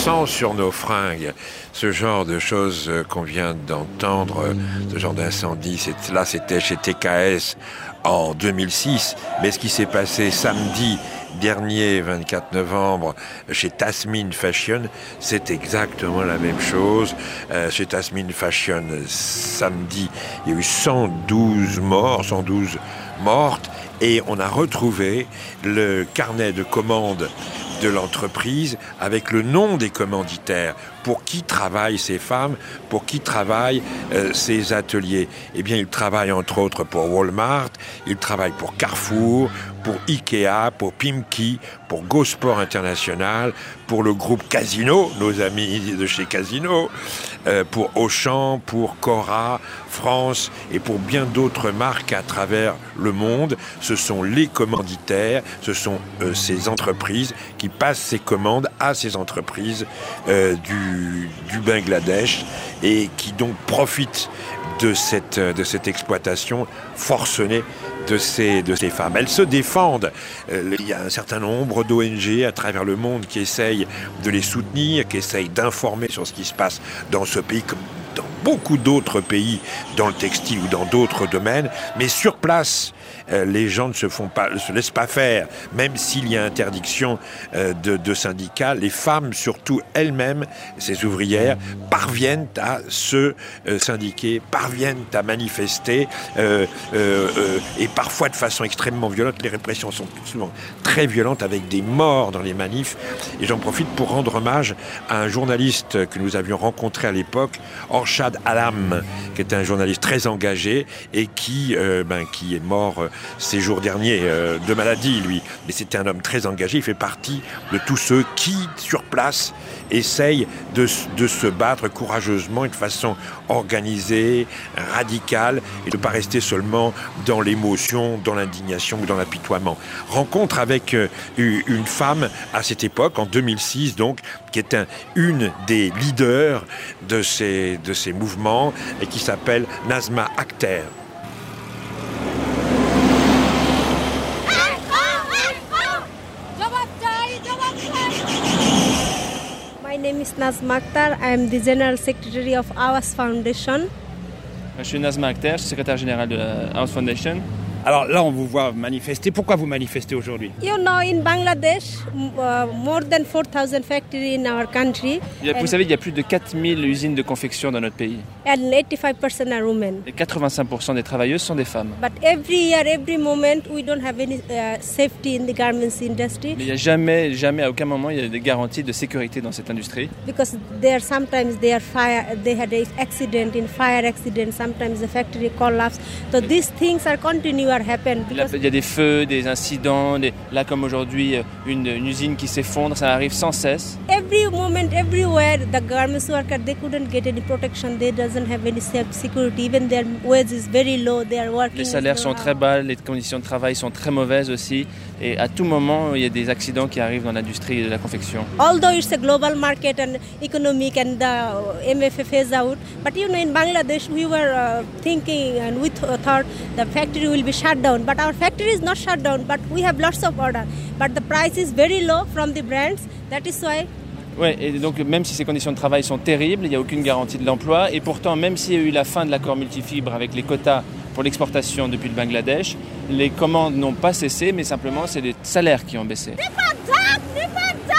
sang sur nos fringues. Ce genre de choses qu'on vient d'entendre, ce genre d'incendie, c'était chez TKS en 2006. Mais ce qui s'est passé samedi dernier, 24 novembre, chez Tasmin Fashion, c'est exactement la même chose. Chez Tasmin Fashion, samedi, il y a eu 112 mortes, et on a retrouvé le carnet de commandes de l'entreprise avec le nom des commanditaires. Pour qui travaillent ces femmes? Pour qui travaillent ces ateliers? Eh bien, ils travaillent entre autres pour Walmart, ils travaillent pour Carrefour, pour Ikea, pour Pimki, pour GoSport International, pour le groupe Casino, nos amis de chez Casino, pour Auchan, pour Cora, France et pour bien d'autres marques à travers le monde. Ce sont les commanditaires, ce sont ces entreprises qui passent ces commandes à ces entreprises du Bangladesh et qui donc profitent de cette exploitation forcenée de ces femmes. Elles se défendent. Il y a un certain nombre d'ONG à travers le monde qui essayent de les soutenir, qui essayent d'informer sur ce qui se passe dans ce pays, comme dans beaucoup d'autres pays, dans le textile ou dans d'autres domaines. Mais sur place, les gens ne se laissent pas faire. Même s'il y a interdiction de syndicats, les femmes, surtout elles-mêmes, ces ouvrières, parviennent à se syndiquer, parviennent à manifester, et parfois de façon extrêmement violente. Les répressions sont souvent très violentes, avec des morts dans les manifs. Et j'en profite pour rendre hommage à un journaliste que nous avions rencontré à l'époque, Orshad Alam, qui est un journaliste très engagé et qui est mort ces jours derniers de maladie, lui. Mais c'était un homme très engagé. Il fait partie de tous ceux qui, sur place, essayent de se battre courageusement et de façon organisée, radicale, et de ne pas rester seulement dans l'émotion, dans l'indignation ou dans l'apitoiement. Rencontre avec une femme à cette époque, en 2006 donc, qui est une des leaders de ces mouvements et qui s'appelle Nazma Akhter. My name is Nazma Akhter. I am the General Secretary of Awas Foundation. Je suis Nazma Akhter, je suis secrétaire général de la Awas Foundation. Alors là, on vous voit manifester. Pourquoi vous manifestez aujourd'hui? You know, in Bangladesh, more than 4,000 factories in our country. Vous savez, il y a plus de 4000 usines de confection dans notre pays. And 85% are women. Et 85% des travailleuses sont des femmes. But every year, every moment, we don't have any safety in the garments industry. Mais il n'y a jamais, à aucun moment, il y a des garanties de sécurité dans cette industrie. Because sometimes they had an accident, fire accident, sometimes the factory collapsed. So these things are continuing. Il y a des feux, des incidents, là comme aujourd'hui, une usine qui s'effondre, ça arrive sans cesse. Every moment, everywhere, the garments workers, they couldn't get any protection, they doesn't have any security, even their wage is very low, they are working. Les salaires sont très bas, les conditions de travail sont très mauvaises aussi, et à tout moment, il y a des accidents qui arrivent dans l'industrie de la confection. Although it's a global market and economic and the MFA phase out, but you know, in Bangladesh, we were thinking and we thought the factory will be shut down, but our factory is not shut down, but we have lots of order, but the price is very low from the brands, that is why. Ouais, et donc même si ces conditions de travail sont terribles, il n'y a aucune garantie de l'emploi, et pourtant même s'il y a eu la fin de l'accord multifibre avec les quotas pour l'exportation depuis le Bangladesh, les commandes n'ont pas cessé, mais simplement c'est les salaires qui ont baissé.